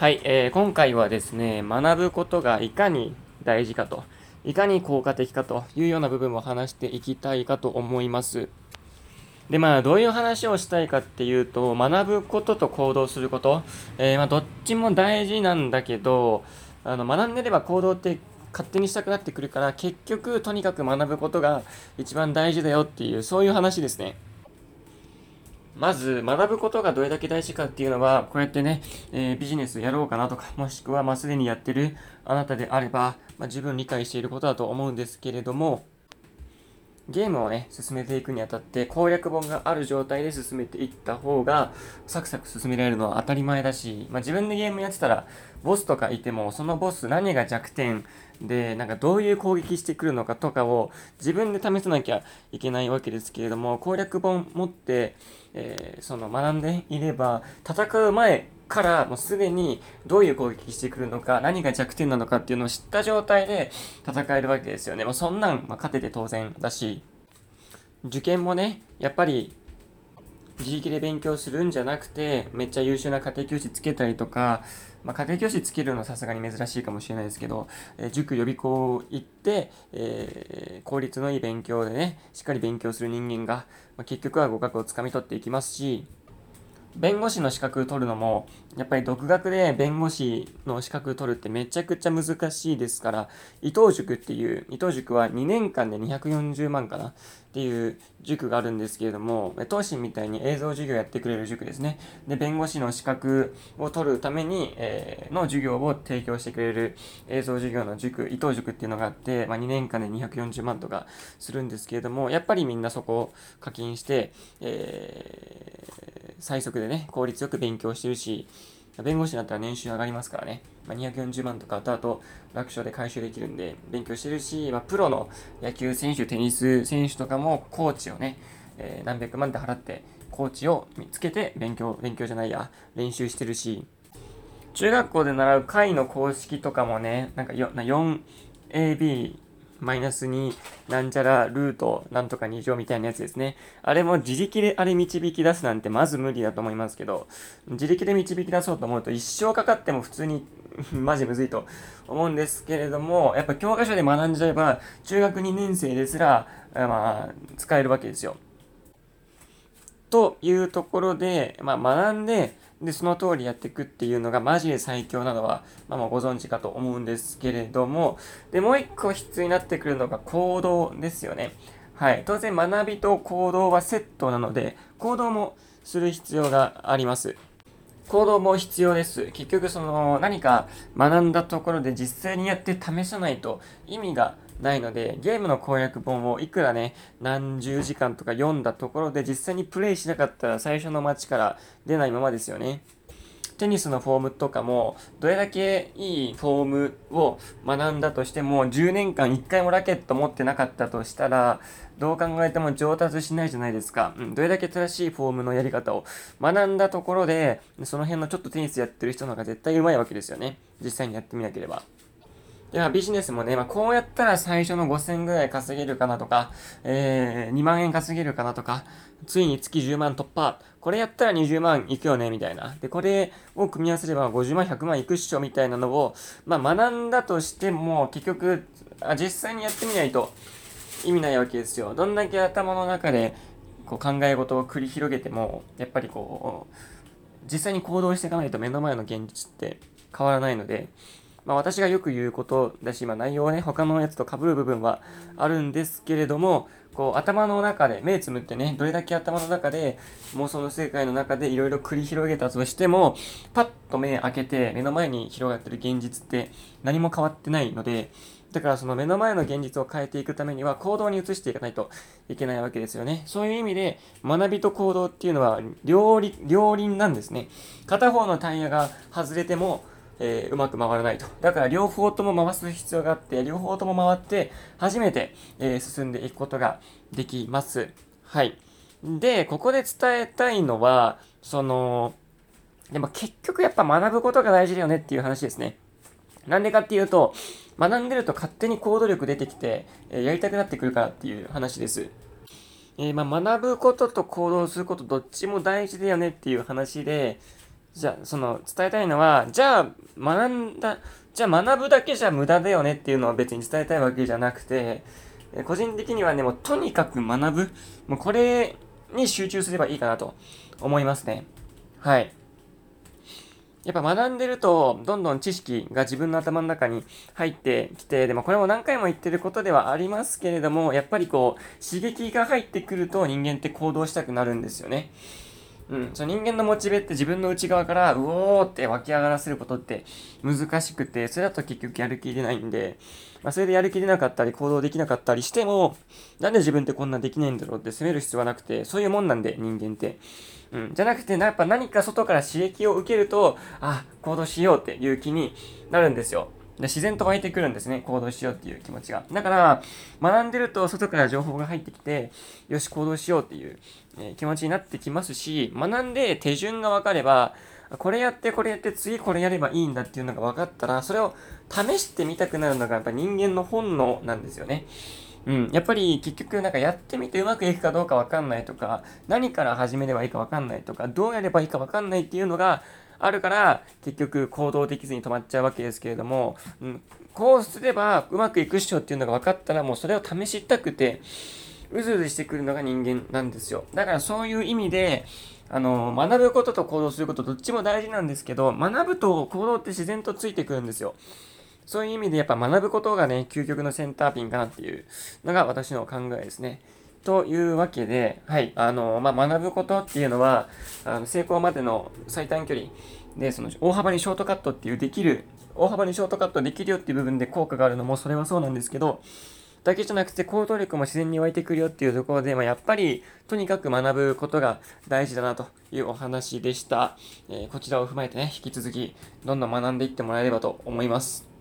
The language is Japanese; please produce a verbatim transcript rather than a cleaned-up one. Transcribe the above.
はい、えー今回はですね、学ぶことがいかに大事かと、いかに効果的かというような部分を話していきたいかと思います。で、まあ、どういう話をしたいかっていうと、学ぶことと行動すること、えーまあ、どっちも大事なんだけど、あの、学んでれば行動って勝手にしたくなってくるから、結局、とにかく学ぶことが一番大事だよっていう、そういう話ですね。まず、学ぶことがどれだけ大事かっていうのは、こうやってね、えービジネスやろうかなとか、もしくは、まあ、すでにやってるあなたであれば、まあ、十分理解していることだと思うんですけれども、ゲームをね、進めていくにあたって攻略本がある状態で進めていった方が、サクサク進められるのは当たり前だし、まあ、自分でゲームやってたら、ボスとかいても、そのボス何が弱点で、なんかどういう攻撃してくるのかとかを自分で試さなきゃいけないわけですけれども、攻略本持って、えーその学んでいれば、戦う前からもうすでにどういう攻撃してくるのか、何が弱点なのかっていうのを知った状態で戦えるわけですよね。まあ、そんなん、まあ、勝てて当然だし、受験もね、やっぱり自力で勉強するんじゃなくて、めっちゃ優秀な家庭教師つけたりとか、まあ、家庭教師つけるのはさすがに珍しいかもしれないですけど、えー塾予備校行って、えー効率のいい勉強でね、しっかり勉強する人間が、まあ、結局は合格をつかみ取っていきますし、弁護士の資格取るのも、やっぱり独学で弁護士の資格取るってめちゃくちゃ難しいですから、伊藤塾っていう、伊藤塾はにねんかんでにひゃくよんじゅうまんかなっていう塾があるんですけれども、東進みたいに映像授業やってくれる塾ですね。で、弁護士の資格を取るために、えーの授業を提供してくれる映像授業の塾、伊藤塾っていうのがあって、まあ、にねんかんでにひゃくよんじゅうまんとかするんですけれども、やっぱりみんなそこを課金して、えー最速でね、効率よく勉強してるし、弁護士になったら年収上がりますからね、まあ、にひゃくよんじゅうまんとか後々楽勝で回収できるんで勉強してるし、まあ、プロの野球選手、テニス選手とかもコーチをね、えー何百万で払ってコーチを見つけて勉強、勉強じゃないや、練習してるし、中学校で習う解の公式とかもね、なんか よんエービー マイナスになんちゃらルートなんとかに乗みたいなやつですね。あれも自力であれ導き出すなんてまず無理だと思いますけど、自力で導き出そうと思うと一生かかっても普通にマジむずいと思うんですけれども、やっぱ教科書で学んじゃえば中学にねん生ですら、まあ、使えるわけですよ。というところで、まあ、学んで、で、その通りやっていくっていうのがマジで最強なのは、まあ、もうご存知かと思うんですけれども、で、もう一個必要になってくるのが行動ですよね。はい。当然学びと行動はセットなので、行動もする必要があります。行動も必要です。結局その何か学んだところで実際にやって試さないと意味がないので、ゲームの攻略本をいくらね、何十時間とか読んだところで実際にプレイしなかったら最初の街から出ないままですよね。テニスのフォームとかも、どれだけいいフォームを学んだとしても、じゅうねんかんいっかいもラケット持ってなかったとしたら、どう考えても上達しないじゃないですか。うん、どれだけ正しいフォームのやり方を学んだところで、その辺のちょっとテニスやってる人の方が絶対上手いわけですよね。実際にやってみなければ。ではビジネスもね、まあ、こうやったら最初のごせんぐらい稼げるかなとか、えー、にまん円稼げるかなとか、ついに月じゅうまん突破。これやったらにじゅうまんいくよね、みたいな。で、これを組み合わせればごじゅうまん、ひゃくまんいくっしょ、みたいなのを、まあ、学んだとしても、結局、あ実際にやってみないと意味ないわけですよ。どんだけ頭の中でこう考え事を繰り広げても、やっぱりこう、実際に行動していかないと目の前の現実って変わらないので、まあ、私がよく言うことだし、まあ、内容はね、他のやつと被る部分はあるんですけれども、こう、頭の中で、目つむってね、どれだけ頭の中で、妄想の世界の中でいろいろ繰り広げたとしても、パッと目開けて、目の前に広がってる現実って何も変わってないので、だからその目の前の現実を変えていくためには行動に移していかないといけないわけですよね。そういう意味で学びと行動っていうのは両輪両輪なんですね。片方のタイヤが外れても、えーうまく回らないと。だから両方とも回す必要があって、両方とも回って初めて、えー進んでいくことができます。はい。で、ここで伝えたいのは、その、でも結局やっぱ学ぶことが大事だよねっていう話ですね。なんでかっていうと、学んでると勝手に行動力出てきて、えーやりたくなってくるからっていう話です。えーまあ、学ぶことと行動することどっちも大事だよねっていう話で、 じゃあ、その伝えたいのは、じゃあ学んだ、じゃあ学ぶだけじゃ無駄だよねっていうのは別に伝えたいわけじゃなくて、個人的にはね、もうとにかく学ぶ、もうこれに集中すればいいかなと思いますね。はい。やっぱ学んでると、どんどん知識が自分の頭の中に入ってきて、でもこれも何回も言ってることではありますけれども、やっぱりこう、刺激が入ってくると人間って行動したくなるんですよね。うん、その人間のモチベって自分の内側から、うおーって湧き上がらせることって難しくて、それだと結局やる気出ないんで、まあ、それでやる気出なかったり、行動できなかったりしても、なんで自分ってこんなできないんだろうって責める必要はなくて、そういうもんなんで、人間って。うん、じゃなくて、やっぱ何か外から刺激を受けると、あ、行動しようっていう気になるんですよ。で自然と湧いてくるんですね。行動しようっていう気持ちが。だから、学んでると外から情報が入ってきて、よし、行動しようっていう、えー気持ちになってきますし、学んで手順が分かれば、これやって、これやって、次これやればいいんだっていうのが分かったら、それを試してみたくなるのがやっぱ人間の本能なんですよね。うん。やっぱり結局なんかやってみてうまくいくかどうかわかんないとか、何から始めればいいかわかんないとか、どうやればいいかわかんないっていうのがあるから、結局行動できずに止まっちゃうわけですけれども、うん、こうすればうまくいくっしょっていうのが分かったら、もうそれを試したくて、うずうずしてくるのが人間なんですよ。だからそういう意味で、あの、学ぶことと行動することどっちも大事なんですけど、学ぶと行動って自然とついてくるんですよ。そういう意味でやっぱ学ぶことがね、究極のセンターピンかなっていうのが私の考えですね。というわけで、はい、あの、まあ、学ぶことっていうのは、あの成功までの最短距離で、その大幅にショートカットっていうできる、大幅にショートカットできるよっていう部分で効果があるのもそれはそうなんですけど、だけじゃなくて行動力も自然に湧いてくるよっていうところで、まあ、やっぱりとにかく学ぶことが大事だなというお話でした。えーこちらを踏まえてね、引き続きどんどん学んでいってもらえればと思います。